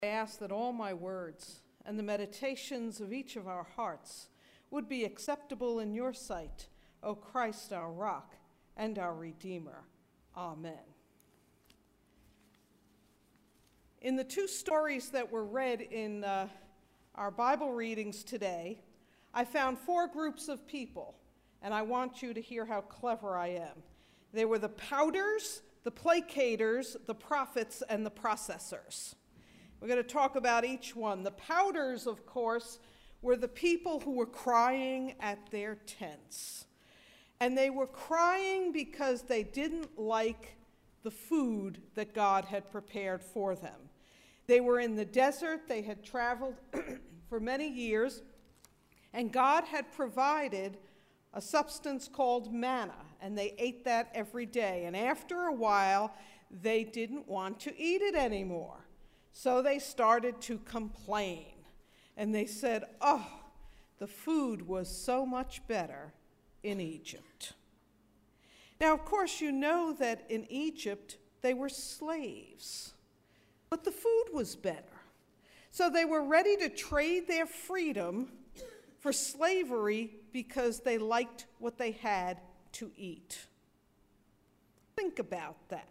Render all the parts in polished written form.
I ask that all my words and the meditations of each of our hearts would be acceptable in your sight, O Christ, our rock and our Redeemer. Amen. In the two stories that were read in our Bible readings today, I found four groups of people, and I want you to hear how clever I am. They were the pouters, the placaters, the prophets, and the processors. We're going to talk about each one. The pouters, of course, were the people who were crying at their tents. And they were crying because they didn't like the food that God had prepared for them. They were in the desert. They had traveled for many years, and God had provided a substance called manna, and they ate that every day. And after a while, they didn't want to eat it anymore. So they started to complain, and they said, oh, the food was so much better in Egypt. Now, of course, you know that in Egypt, they were slaves, but the food was better. So they were ready to trade their freedom for slavery because they liked what they had to eat. Think about that.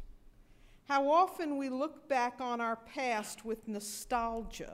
How often we look back on our past with nostalgia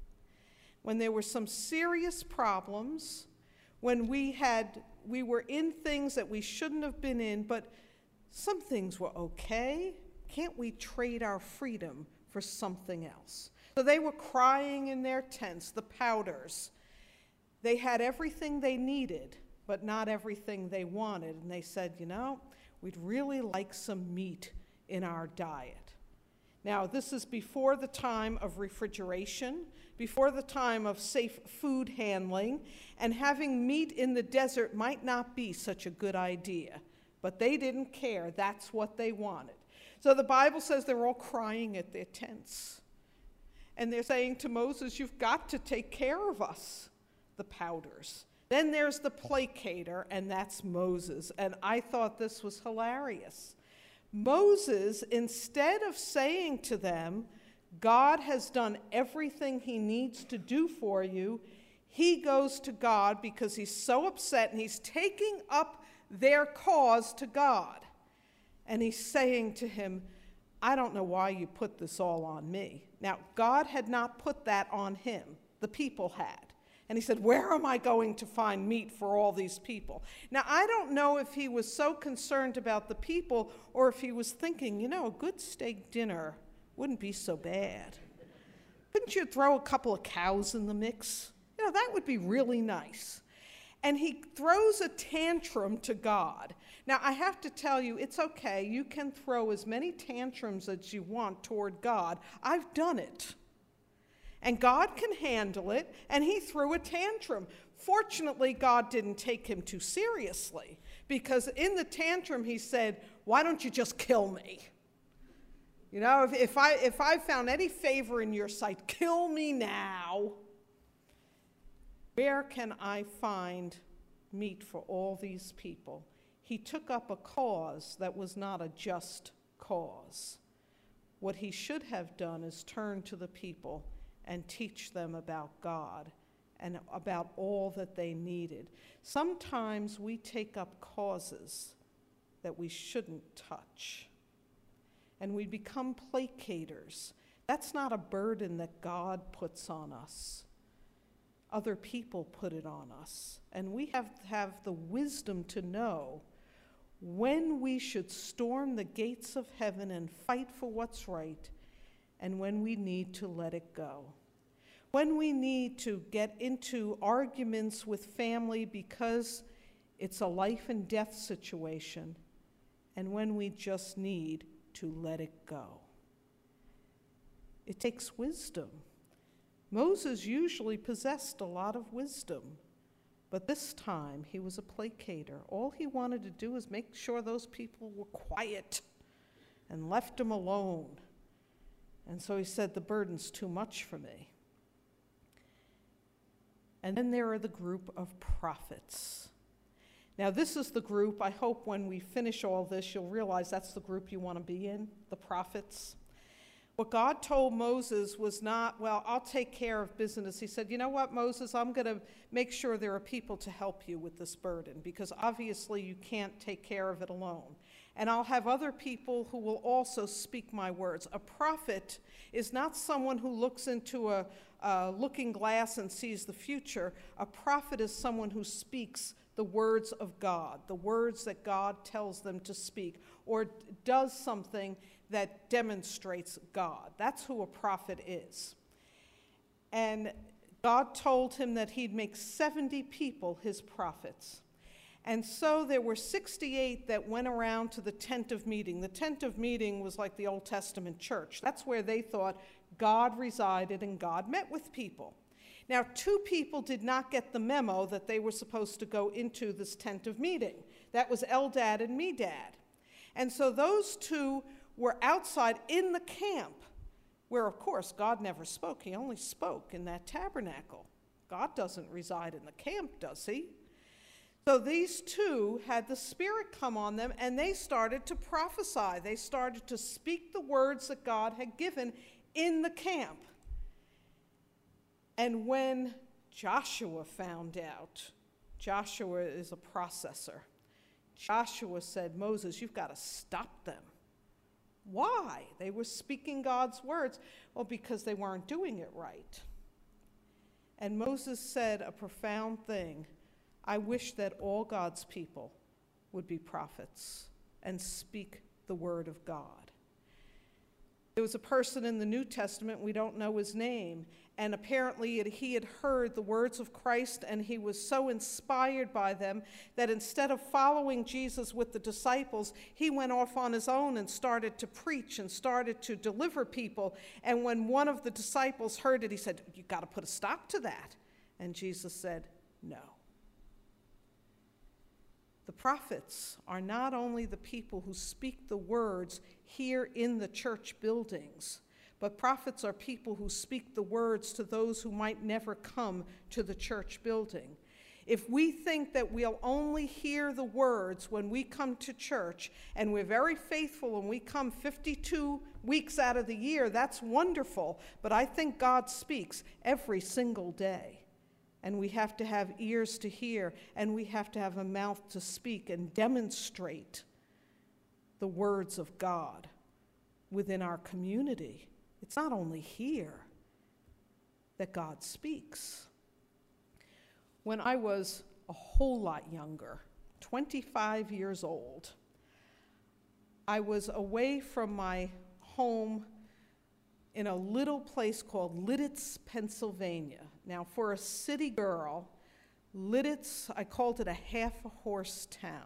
when there were some serious problems, when we were in things that we shouldn't have been in, but some things were okay. Can't we trade our freedom for something else? So they were crying in their tents, the pouters. They had everything they needed, but not everything they wanted. And they said, you know, we'd really like some meat in our diet. Now, this is before the time of refrigeration, before the time of safe food handling, and having meat in the desert might not be such a good idea. But they didn't care. That's what they wanted. So the Bible says they're all crying at their tents. And they're saying to Moses, you've got to take care of us, the pouters. Then there's the placater, and that's Moses. And I thought this was hilarious. Moses, instead of saying to them, God has done everything he needs to do for you, he goes to God because he's so upset, and he's taking up their cause to God. And he's saying to him, I don't know why you put this all on me. Now, God had not put that on him. The people had. And he said, where am I going to find meat for all these people? Now, I don't know if he was so concerned about the people or if he was thinking, you know, a good steak dinner wouldn't be so bad. Couldn't you throw a couple of cows in the mix? You know, that would be really nice. And he throws a tantrum to God. Now, I have to tell you, it's okay. You can throw as many tantrums as you want toward God. I've done it. And God can handle it, and he threw a tantrum. Fortunately, God didn't take him too seriously, because in the tantrum he said, why don't you just kill me? You know, if I found any favor in your sight, kill me now. Where can I find meat for all these people? He took up a cause that was not a just cause. What he should have done is turn to the people and teach them about God and about all that they needed. Sometimes we take up causes that we shouldn't touch, and we become placaters. That's not a burden that God puts on us. Other people put it on us, and we have to have the wisdom to know when we should storm the gates of heaven and fight for what's right, and when we need to let it go. When we need to get into arguments with family because it's a life and death situation, and when we just need to let it go. It takes wisdom. Moses usually possessed a lot of wisdom, but this time he was a placater. All he wanted to do was make sure those people were quiet and left him alone. And so he said, the burden's too much for me. And then there are the group of prophets. Now, this is the group, I hope when we finish all this, you'll realize that's the group you want to be in, the prophets. What God told Moses was not, well, I'll take care of business. He said, you know what, Moses, I'm going to make sure there are people to help you with this burden, because obviously you can't take care of it alone. And I'll have other people who will also speak my words. A prophet is not someone who looks into a looking glass and sees the future. A prophet is someone who speaks the words of God, the words that God tells them to speak, or does something that demonstrates God. That's who a prophet is. And God told him that he'd make 70 people his prophets. And so there were 68 that went around to the tent of meeting. The tent of meeting was like the Old Testament church. That's where they thought God resided and God met with people. Now, 2 people did not get the memo that they were supposed to go into this tent of meeting. That was Eldad and Medad. And so those 2 were outside in the camp, where, of course, God never spoke. He only spoke in that tabernacle. God doesn't reside in the camp, does he? So these 2 had the Spirit come on them, and they started to prophesy. They started to speak the words that God had given in the camp. And when Joshua found out, Joshua is a processor, Joshua said, Moses, you've got to stop them. Why? They were speaking God's words. Well, because they weren't doing it right. And Moses said a profound thing. I wish that all God's people would be prophets and speak the word of God. There was a person in the New Testament, we don't know his name, and apparently he had heard the words of Christ, and he was so inspired by them that instead of following Jesus with the disciples, he went off on his own and started to preach and started to deliver people. And when one of the disciples heard it, he said, you've got to put a stop to that. And Jesus said, no. The prophets are not only the people who speak the words here in the church buildings, but prophets are people who speak the words to those who might never come to the church building. If we think that we'll only hear the words when we come to church, and we're very faithful and we come 52 weeks out of the year, that's wonderful, but I think God speaks every single day. And we have to have ears to hear, and we have to have a mouth to speak and demonstrate the words of God within our community. It's not only here that God speaks. When I was a whole lot younger, 25 years old, I was away from my home in a little place called Lititz, Pennsylvania. Now, for a city girl, Lititz, I called it a half-a-horse town.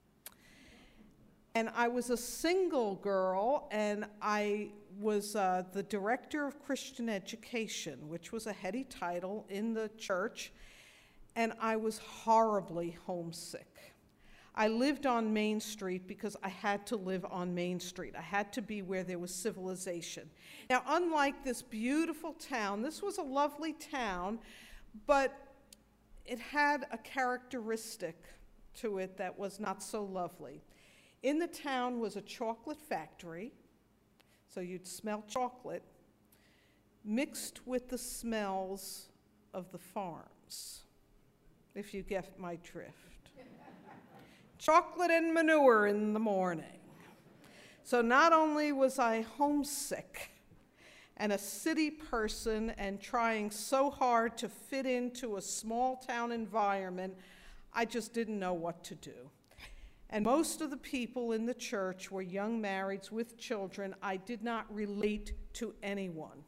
And I was a single girl, and I was the director of Christian education, which was a heady title in the church, and I was horribly homesick. I lived on Main Street because I had to live on Main Street. I had to be where there was civilization. Now, unlike this beautiful town, this was a lovely town, but it had a characteristic to it that was not so lovely. In the town was a chocolate factory, so you'd smell chocolate, mixed with the smells of the farms, if you get my drift. Chocolate and manure in the morning. So not only was I homesick and a city person and trying so hard to fit into a small town environment, I just didn't know what to do. And most of the people in the church were young marrieds with children. I did not relate to anyone.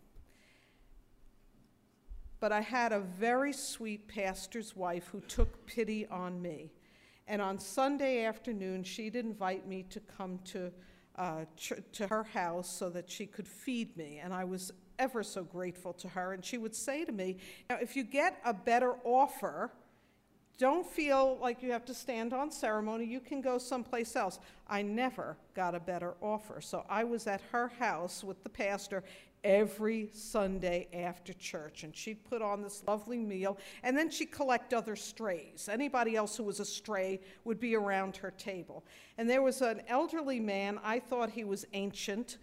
But I had a very sweet pastor's wife who took pity on me. And on Sunday afternoon, she'd invite me to come to her house so that she could feed me. And I was ever so grateful to her. And she would say to me, now, if you get a better offer, don't feel like you have to stand on ceremony. You can go someplace else. I never got a better offer. So I was at her house with the pastor every Sunday after church, and she'd put on this lovely meal, and then she'd collect other strays. Anybody else who was a stray would be around her table. And there was an elderly man. I thought he was ancient,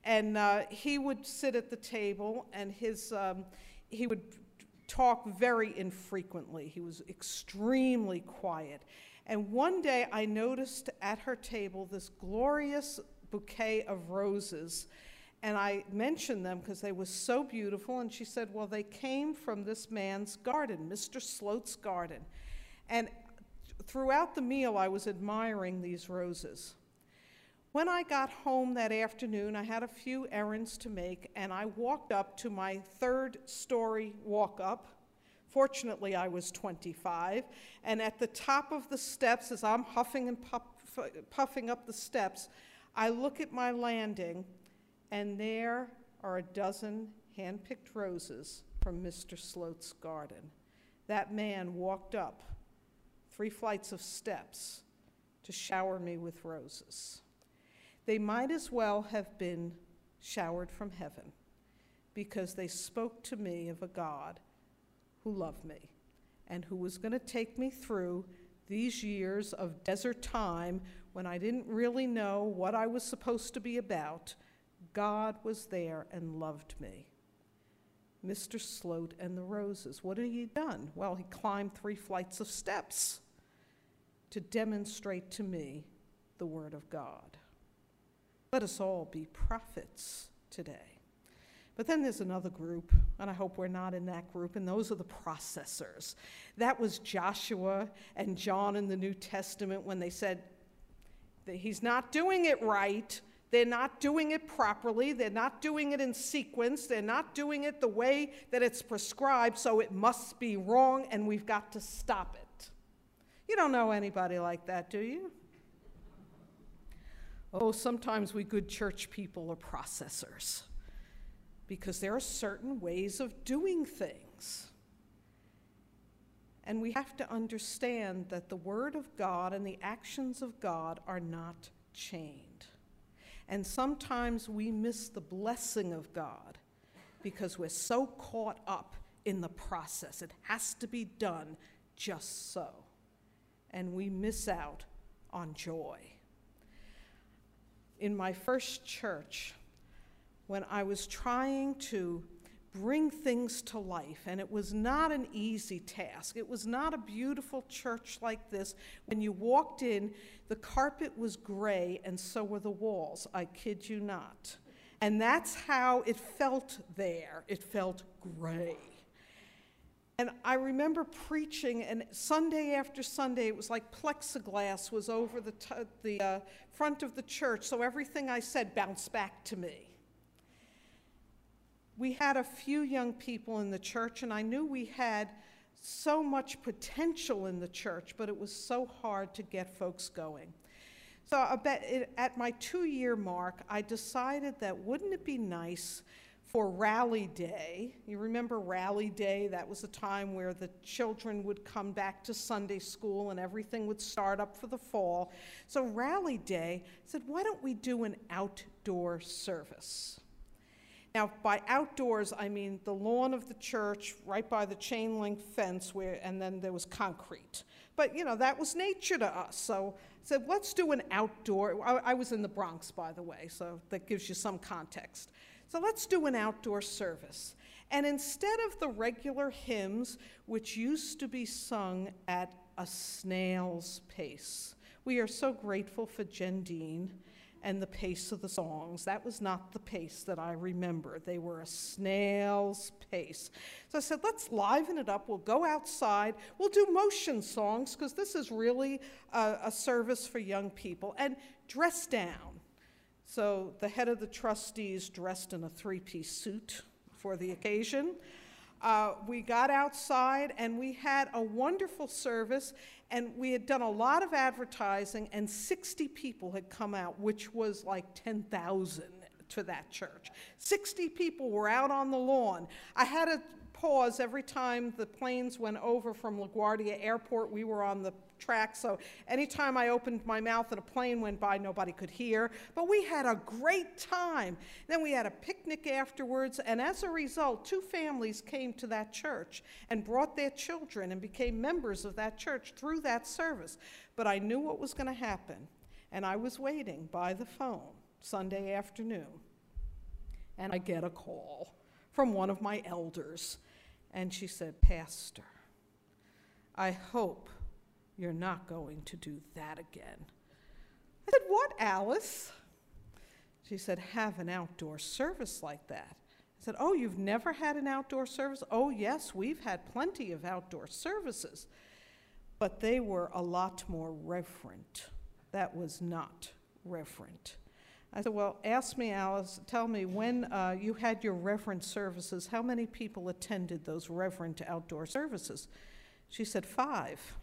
And he would sit at the table, and he would talk very infrequently. He was extremely quiet. And one day I noticed at her table this glorious bouquet of roses, and I mentioned them because they were so beautiful, and she said, well, they came from this man's garden, Mr. Sloat's garden. And throughout the meal, I was admiring these roses. When I got home that afternoon, I had a few errands to make, and I walked up to my third-story walk-up. Fortunately, I was 25, and at the top of the steps, as I'm huffing and puffing up the steps, I look at my landing, and there are a dozen hand-picked roses from Mr. Sloat's garden. That man walked up 3 flights of steps to shower me with roses. They might as well have been showered from heaven, because they spoke to me of a God who loved me and who was going to take me through these years of desert time when I didn't really know what I was supposed to be about. God was there and loved me. Mr. Sloat and the roses. What had he done? Well, he climbed 3 flights of steps to demonstrate to me the Word of God. Let us all be prophets today. But then there's another group, and I hope we're not in that group, and those are the processors. That was Joshua and John in the New Testament when they said that he's not doing it right, they're not doing it properly, they're not doing it in sequence, they're not doing it the way that it's prescribed, so it must be wrong, and we've got to stop it. You don't know anybody like that, do you? Oh, sometimes we good church people are processors, because there are certain ways of doing things. And we have to understand that the Word of God and the actions of God are not chained. And sometimes we miss the blessing of God because we're so caught up in the process. It has to be done just so. And we miss out on joy. In my first church, when I was trying to bring things to life, and it was not an easy task. It was not a beautiful church like this. When you walked in, the carpet was gray, and so were the walls. I kid you not. And that's how it felt there. It felt gray. And I remember preaching, and Sunday after Sunday, it was like plexiglass was over the front of the church, so everything I said bounced back to me. We had a few young people in the church, and I knew we had so much potential in the church, but it was so hard to get folks going. So at my 2-year mark, I decided that wouldn't it be nice for Rally Day? You remember Rally Day? That was a time where the children would come back to Sunday school and everything would start up for the fall. So Rally Day, I said, why don't we do an outdoor service? Now, by outdoors, I mean the lawn of the church right by the chain link fence and then there was concrete. But, you know, that was nature to us. So I said, let's do an outdoor. I was in the Bronx, by the way, so that gives you some context. So let's do an outdoor service. And instead of the regular hymns, which used to be sung at a snail's pace, we are so grateful for Jen Dean and the pace of the songs. That was not the pace that I remember. They were a snail's pace. So I said, let's liven it up. We'll go outside. We'll do motion songs, because this is really a service for young people. And dress down. So the head of the trustees dressed in a 3-piece suit for the occasion. We got outside, and we had a wonderful service, and we had done a lot of advertising, and 60 people had come out, which was like 10,000 to that church. 60 people were out on the lawn. I had to pause every time the planes went over from LaGuardia Airport. We were on the track, so anytime I opened my mouth and a plane went by, nobody could hear. But we had a great time. Then we had a picnic afterwards, and as a result, 2 families came to that church and brought their children and became members of that church through that service. But I knew what was going to happen, and I was waiting by the phone Sunday afternoon. and I get a call from one of my elders. And she said, "Pastor, I hope you're not going to do that again." I said, "What, Alice?" She said, "Have an outdoor service like that." I said, "Oh, you've never had an outdoor service?" "Oh, yes, we've had plenty of outdoor services, but they were a lot more reverent." That was not reverent. I said, "Well, ask me, Alice, tell me, when you had your reverent services, how many people attended those reverent outdoor services?" She said, 5.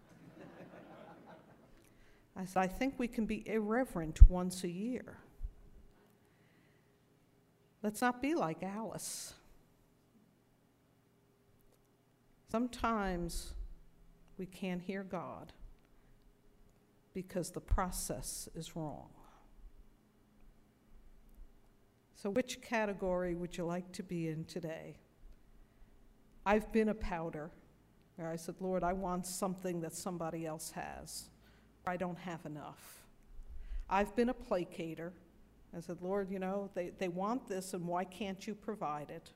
I said, "I think we can be irreverent once a year. Let's not be like Alice." Sometimes we can't hear God because the process is wrong. So which category would you like to be in today? I've been a pouter, where I said, "Lord, I want something that somebody else has. I don't have enough." I've been a placater. I said, "Lord, you know, they want this, and why can't you provide it?"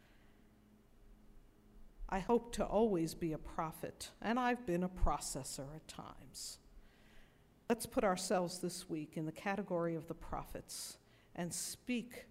I hope to always be a prophet, and I've been a processor at times. Let's put ourselves this week in the category of the prophets and speak